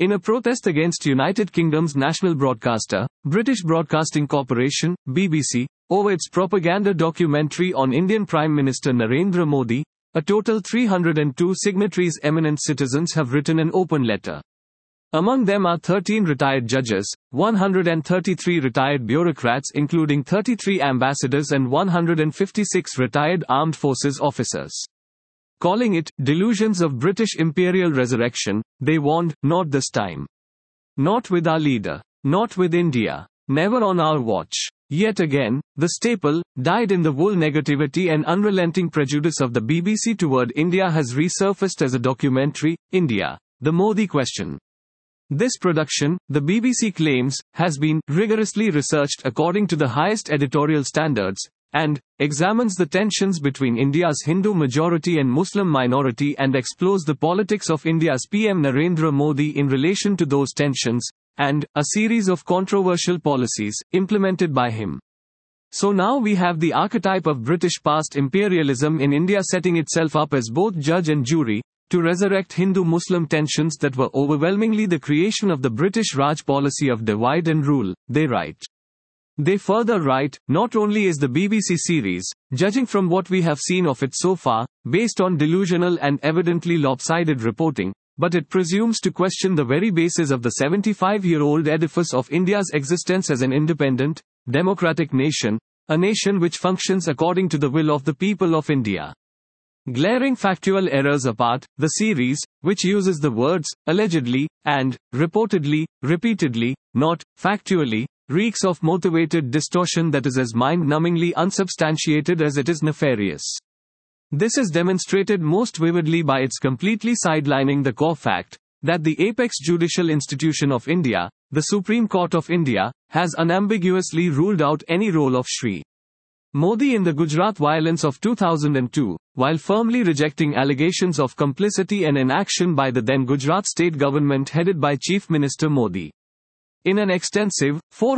In a protest against United Kingdom's national broadcaster, British Broadcasting Corporation, BBC, over its propaganda documentary on Indian Prime Minister Narendra Modi, a total 302 signatories eminent citizens have written an open letter. Among them are 13 retired judges, 133 retired bureaucrats including 33 ambassadors and 156 retired armed forces officers. Calling it delusions of British imperial resurrection, they warned, not this time. Not with our leader. Not with India. Never on our watch. Yet again, the staple, dyed-in-the-wool negativity and unrelenting prejudice of the BBC toward India has resurfaced as a documentary, India, The Modi Question. This production, the BBC claims, has been rigorously researched according to the highest editorial standards, and examines the tensions between India's Hindu majority and Muslim minority and explores the politics of India's PM Narendra Modi in relation to those tensions, and a series of controversial policies implemented by him. So now we have the archetype of British past imperialism in India setting itself up as both judge and jury, to resurrect Hindu-Muslim tensions that were overwhelmingly the creation of the British Raj policy of divide and rule, they write. They further write, not only is the BBC series, judging from what we have seen of it so far, based on delusional and evidently lopsided reporting, but it presumes to question the very basis of the 75-year-old edifice of India's existence as an independent, democratic nation, a nation which functions according to the will of the people of India. Glaring factual errors apart, the series, which uses the words, allegedly, and, reportedly, repeatedly, not, factually, reeks of motivated distortion that is as mind-numbingly unsubstantiated as it is nefarious. This is demonstrated most vividly by its completely sidelining the core fact that the apex judicial institution of India, the Supreme Court of India, has unambiguously ruled out any role of Shri Modi in the Gujarat violence of 2002, while firmly rejecting allegations of complicity and inaction by the then Gujarat state government headed by Chief Minister Modi. In an extensive,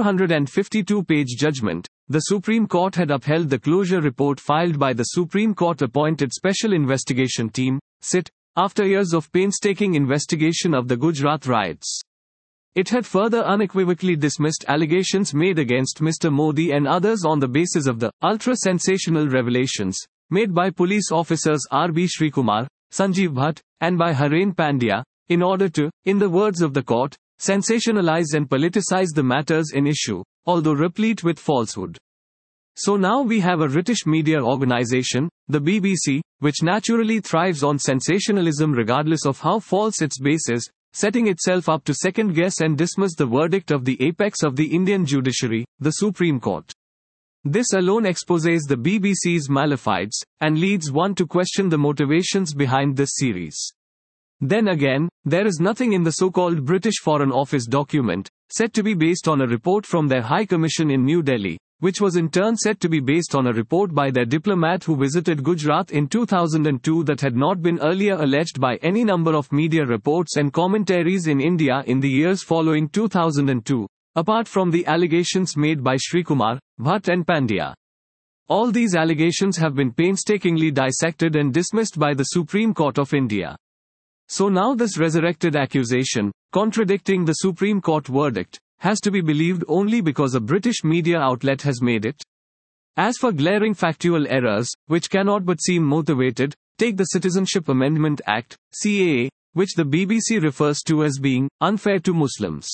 452-page judgment, the Supreme Court had upheld the closure report filed by the Supreme Court-appointed Special Investigation Team, SIT, after years of painstaking investigation of the Gujarat riots. It had further unequivocally dismissed allegations made against Mr. Modi and others on the basis of the ultra-sensational revelations made by police officers R.B. Srikumar, Sanjeev Bhatt, and by Haren Pandya, in order to, in the words of the court, sensationalize and politicize the matters in issue, although replete with falsehood. So now we have a British media organization, the BBC, which naturally thrives on sensationalism regardless of how false its base is, setting itself up to second-guess and dismiss the verdict of the apex of the Indian judiciary, the Supreme Court. This alone exposes the BBC's malefides, and leads one to question the motivations behind this series. Then again, there is nothing in the so-called British Foreign Office document, said to be based on a report from their High Commission in New Delhi, which was in turn said to be based on a report by their diplomat who visited Gujarat in 2002 that had not been earlier alleged by any number of media reports and commentaries in India in the years following 2002, apart from the allegations made by Srikumar, Bhatt and Pandya. All these allegations have been painstakingly dissected and dismissed by the Supreme Court of India. So now this resurrected accusation, contradicting the Supreme Court verdict, has to be believed only because a British media outlet has made it. As for glaring factual errors, which cannot but seem motivated, take the Citizenship Amendment Act, CAA, which the BBC refers to as being unfair to Muslims.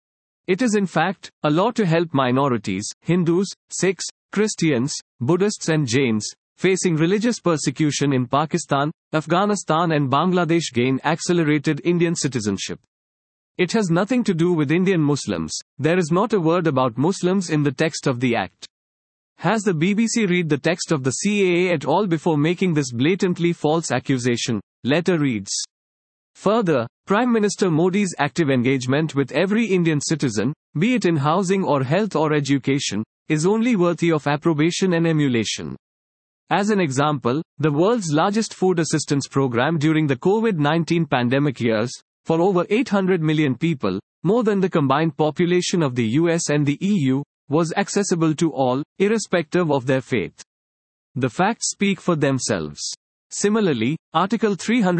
It is in fact a law to help minorities, Hindus, Sikhs, Christians, Buddhists and Jains, facing religious persecution in Pakistan, Afghanistan and Bangladesh gain accelerated Indian citizenship. It has nothing to do with Indian Muslims. There is not a word about Muslims in the text of the Act. Has the BBC read the text of the CAA at all before making this blatantly false accusation? Letter reads. Further, Prime Minister Modi's active engagement with every Indian citizen, be it in housing or health or education, is only worthy of approbation and emulation. As an example, the world's largest food assistance program during the COVID-19 pandemic years, for over 800 million people, more than the combined population of the US and the EU, was accessible to all, irrespective of their faith. The facts speak for themselves. Similarly, Article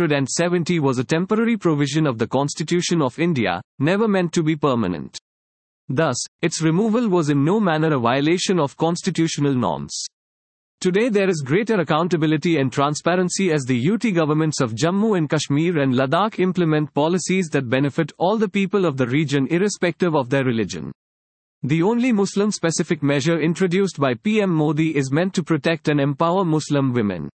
370 was a temporary provision of the Constitution of India, never meant to be permanent. Thus, its removal was in no manner a violation of constitutional norms. Today there is greater accountability and transparency as the UT governments of Jammu and Kashmir and Ladakh implement policies that benefit all the people of the region irrespective of their religion. The only Muslim-specific measure introduced by PM Modi is meant to protect and empower Muslim women.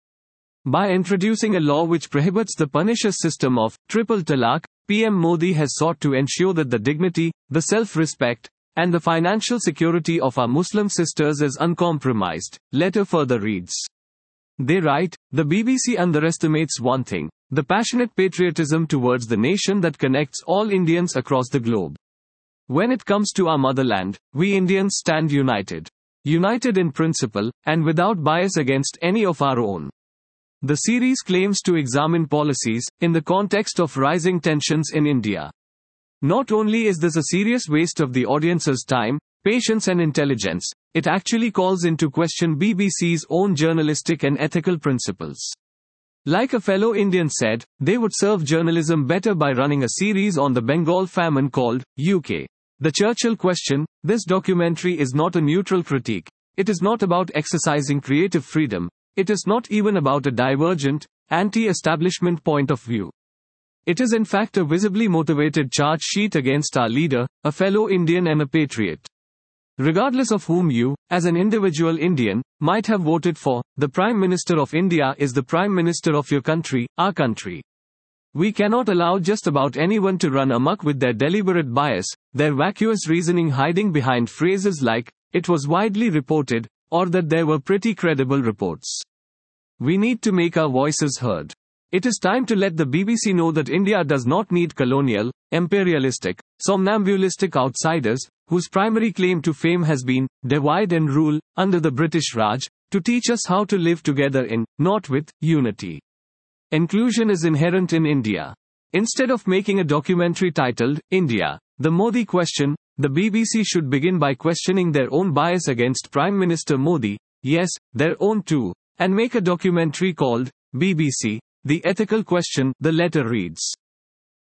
By introducing a law which prohibits the pernicious system of triple talaq, PM Modi has sought to ensure that the dignity, the self-respect, and the financial security of our Muslim sisters is uncompromised. Letter further reads. They write, the BBC underestimates one thing: the passionate patriotism towards the nation that connects all Indians across the globe. When it comes to our motherland, we Indians stand united. United in principle, and without bias against any of our own. The series claims to examine policies in the context of rising tensions in India. Not only is this a serious waste of the audience's time, patience and intelligence, it actually calls into question BBC's own journalistic and ethical principles. Like a fellow Indian said, they would serve journalism better by running a series on the Bengal famine called UK. The Churchill Question. This documentary is not a neutral critique. It is not about exercising creative freedom. It is not even about a divergent, anti-establishment point of view. It is in fact a visibly motivated charge sheet against our leader, a fellow Indian and a patriot. Regardless of whom you, as an individual Indian, might have voted for, the Prime Minister of India is the Prime Minister of your country, our country. We cannot allow just about anyone to run amok with their deliberate bias, their vacuous reasoning hiding behind phrases like, it was widely reported, or that there were pretty credible reports. We need to make our voices heard. It is time to let the BBC know that India does not need colonial, imperialistic, somnambulistic outsiders, whose primary claim to fame has been, divide and rule, under the British Raj, to teach us how to live together in, not with, unity. Inclusion is inherent in India. Instead of making a documentary titled, India, the Modi Question, the BBC should begin by questioning their own bias against Prime Minister Modi, yes, their own too, and make a documentary called, BBC, The Ethical Question, the letter reads.